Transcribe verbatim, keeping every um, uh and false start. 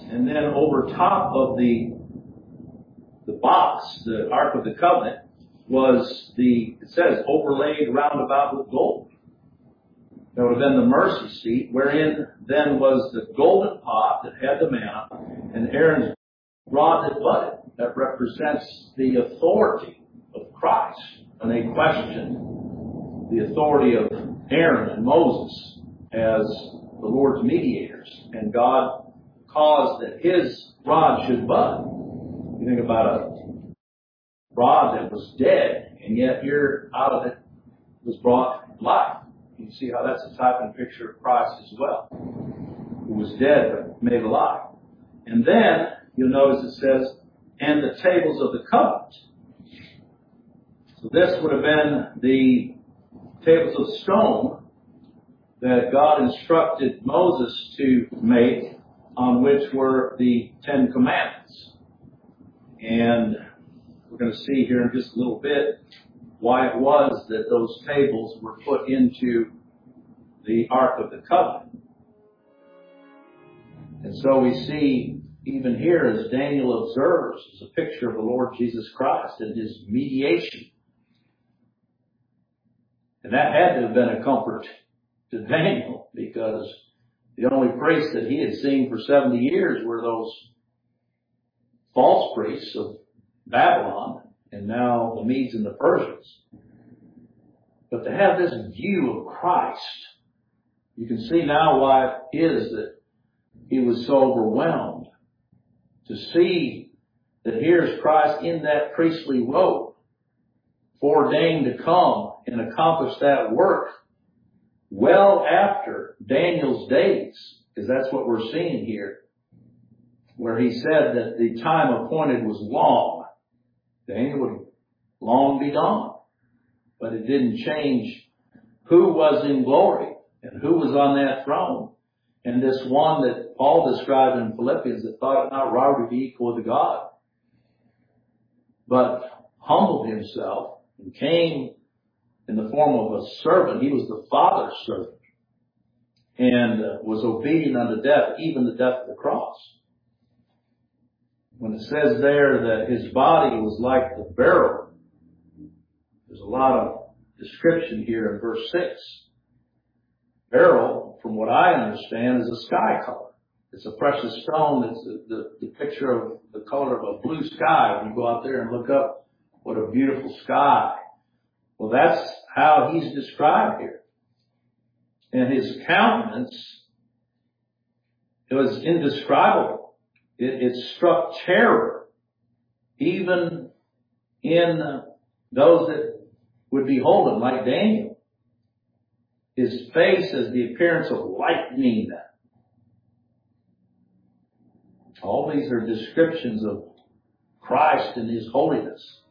And then over top of the the box, the Ark of the Covenant, was the, it says, overlaid round about with gold. There would have been the mercy seat, wherein then was the golden pot that had the manna, and Aaron's rod that budded. That represents the authority of Christ. And they questioned the authority of Aaron and Moses as the Lord's mediators. And God caused that his rod should bud. You think about a rod that was dead, and yet here out of it was brought life. You see how that's a type and picture of Christ as well, who was dead but made alive. And then you'll notice it says, and the tables of the covenant. So this would have been the tables of stone that God instructed Moses to make, on which were the Ten Commandments. And we're going to see here in just a little bit why it was that those tables were put into the Ark of the Covenant. And so we see even here, as Daniel observes, is a picture of the Lord Jesus Christ and his mediation. And that had to have been a comfort to Daniel, because the only priests that he had seen for seventy years were those false priests of Babylon, and now the Medes and the Persians. But to have this view of Christ, you can see now why it is that he was so overwhelmed. To see that here's Christ in that priestly robe, foreordained to come and accomplish that work well after Daniel's days, because that's what we're seeing here, where he said that the time appointed was long. Daniel would long be gone. But it didn't change who was in glory and who was on that throne. And this one that Paul described in Philippians, that thought it not robbery to be equal to God, but humbled himself and came in the form of a servant. He was the Father's servant, and uh, was obedient unto death, even the death of the cross. When it says there that his body was like the beryl, there's a lot of description here in verse six. Beryl, from what I understand, is a sky color. It's a precious stone that's the, the, the picture of the color of a blue sky. When you go out there and look up, what a beautiful sky. Well, that's how he's described here. And his countenance, it was indescribable. It, it struck terror, even in uh, those that would behold him, like Daniel. His face has the appearance of lightning. All these are descriptions of Christ and his holiness.